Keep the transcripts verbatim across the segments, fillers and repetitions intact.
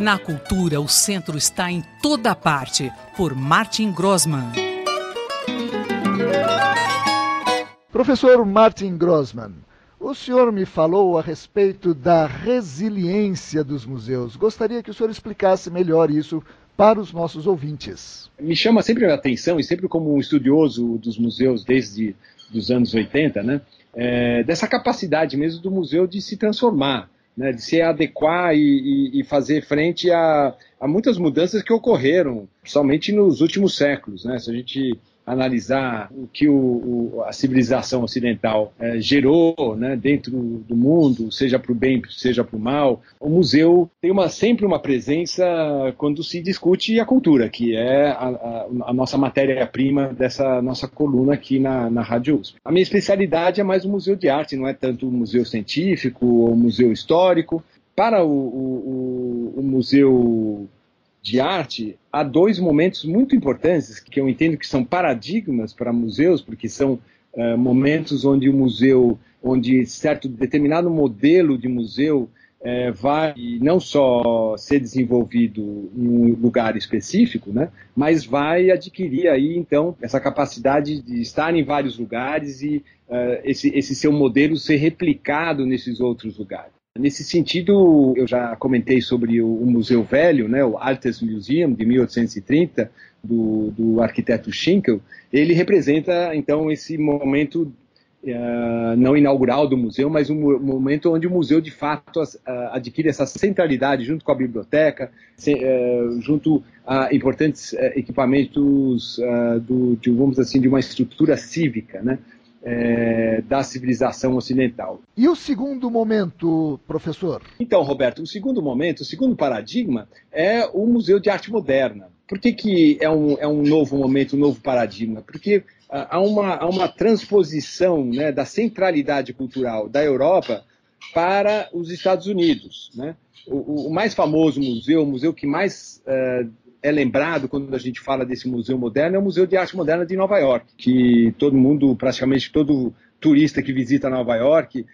Na cultura, o centro está em toda parte, por Martin Grossmann. Professor Martin Grossmann, o senhor me falou a respeito da resiliência dos museus. Gostaria que o senhor explicasse melhor isso para os nossos ouvintes. Me chama sempre a atenção, e sempre como um estudioso dos museus desde os anos oitenta, né, é, dessa capacidade mesmo do museu de se transformar, né, de se adequar e, e, e fazer frente a, a muitas mudanças que ocorreram, principalmente nos últimos séculos, né? Se a gente analisar o que o, o, a civilização ocidental é, gerou, né, dentro do mundo, seja para o bem, seja para o mal, o museu tem uma, sempre uma presença quando se discute a cultura, que é a, a, a nossa matéria-prima dessa nossa coluna aqui na, na Rádio U S P. A minha especialidade é mais o museu de arte, não é tanto o museu científico ou o museu histórico. Para o, o, o, o museu de arte, há dois momentos muito importantes que eu entendo que são paradigmas para museus, porque são uh, momentos onde o museu, onde certo determinado modelo de museu uh, vai não só ser desenvolvido em um lugar específico, né, mas vai adquirir aí então essa capacidade de estar em vários lugares e uh, esse, esse seu modelo ser replicado nesses outros lugares. Nesse sentido, eu já comentei sobre o, o Museu Velho, né, o Altes Museum, de mil oitocentos e trinta, do, do arquiteto Schinkel. Ele representa, então, esse momento uh, não inaugural do museu, mas um momento onde o museu, de fato, uh, adquire essa centralidade junto com a biblioteca, se, uh, junto a importantes uh, equipamentos uh, do, de, vamos dizer assim, de uma estrutura cívica, né? É, da civilização ocidental. E o segundo momento, professor? Então, Roberto, o segundo momento, o segundo paradigma é o Museu de Arte Moderna. Por que, que é, um, é um novo momento, um novo paradigma? Porque ah, há, uma, há uma transposição, né, da centralidade cultural da Europa para os Estados Unidos, né? O, o mais famoso museu, o museu que mais uh, é lembrado quando a gente fala desse museu moderno é o Museu de Arte Moderna de Nova York, que todo mundo, praticamente todo turista que visita Nova York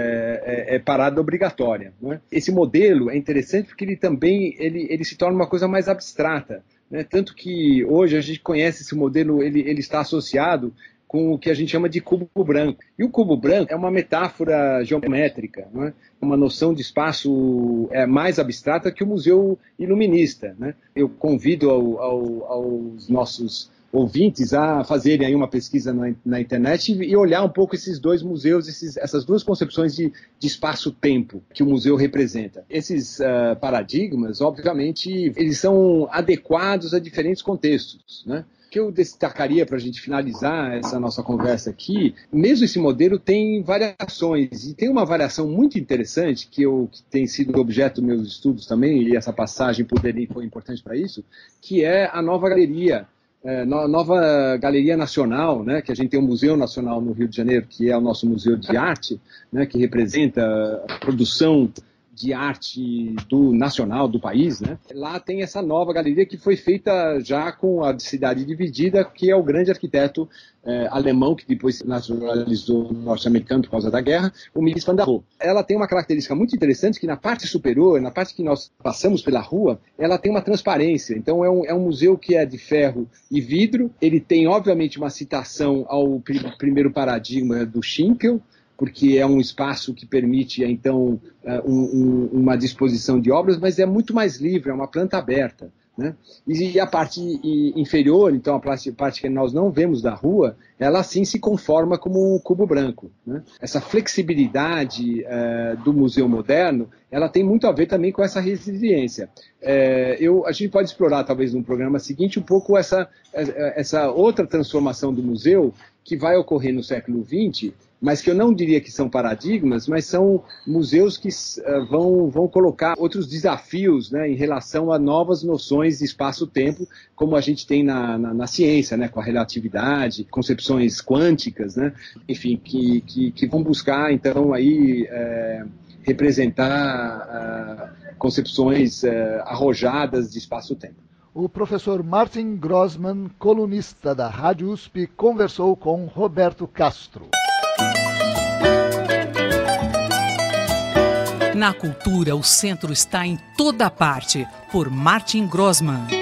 é, é, é parada obrigatória, né? Esse modelo é interessante porque ele também ele, ele se torna uma coisa mais abstrata, né? Tanto que hoje a gente conhece esse modelo, ele, ele está associado com o que a gente chama de cubo branco. E o cubo branco é uma metáfora geométrica, né? Uma noção de espaço é, mais abstrata que o museu iluminista, né? Eu convido ao, ao, aos nossos ouvintes a fazerem aí uma pesquisa na, na internet e, e olhar um pouco esses dois museus, esses, essas duas concepções de, de espaço-tempo que o museu representa. Esses uh, paradigmas, obviamente, eles são adequados a diferentes contextos, né? Que eu destacaria para a gente finalizar essa nossa conversa aqui, mesmo esse modelo tem variações, e tem uma variação muito interessante, que, eu, que tem sido objeto dos meus estudos também, e essa passagem por Berlim foi importante para isso, que é a nova galeria, é, no, nova galeria nacional, né, que a gente tem um Museu Nacional no Rio de Janeiro, que é o nosso Museu de Arte, né, que representa a produção de arte do nacional do país, né? Lá tem essa nova galeria que foi feita já com a cidade dividida, que é o grande arquiteto eh, alemão, que depois se naturalizou norte-americano por causa da guerra, o Mies van der Rohe. Ela tem uma característica muito interessante, que na parte superior, na parte que nós passamos pela rua, ela tem uma transparência. Então é um, é um museu que é de ferro e vidro. Ele tem, obviamente, uma citação ao pr- primeiro paradigma do Schinkel, porque é um espaço que permite, então, um, um, uma disposição de obras, mas é muito mais livre, é uma planta aberta, né? E a parte inferior, então a parte, parte que nós não vemos da rua, ela sim se conforma como um cubo branco, né? Essa flexibilidade uh, do museu moderno, ela tem muito a ver também com essa resiliência. Uh, eu, a gente pode explorar, talvez, no programa seguinte, um pouco essa, essa outra transformação do museu que vai ocorrer no século vinte, mas que eu não diria que são paradigmas, mas são museus que uh, vão, vão colocar outros desafios, né, em relação a novas noções de espaço-tempo, como a gente tem na, na, na ciência, né, com a relatividade, concepções quânticas, né, enfim, que, que, que vão buscar, então, aí, é, representar uh, concepções uh, arrojadas de espaço-tempo. O professor Martin Grossmann, colunista da Rádio U S P, conversou com Roberto Castro. Na cultura, o centro está em toda parte, por Martin Grossmann.